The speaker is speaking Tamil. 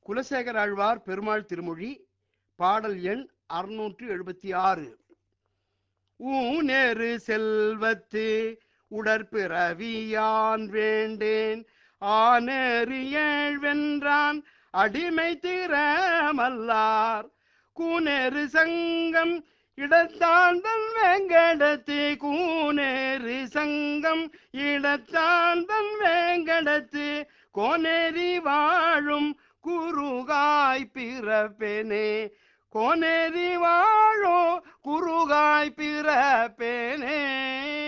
குலசேகர ஆழ்வார் பெருமாள் திருமொழி பாடல் எண் 676. ஊனேறு செல்வத்து உடற்பிறவியான் வேண்டேன் ஆனேறு ஏழ்வென்றான் அடிமை திறமல்லார் கூனேறு சங்கம் இடத்தாந்தன் வேங்கடத்து கூனேறு சங்கம் இடத்தாந்தன் வேங்கடத்து கோனேரி வாழும் குருகாய் பிறப்பேனே கோனேரி வாழோ குருகாய் பிறப்பேனே.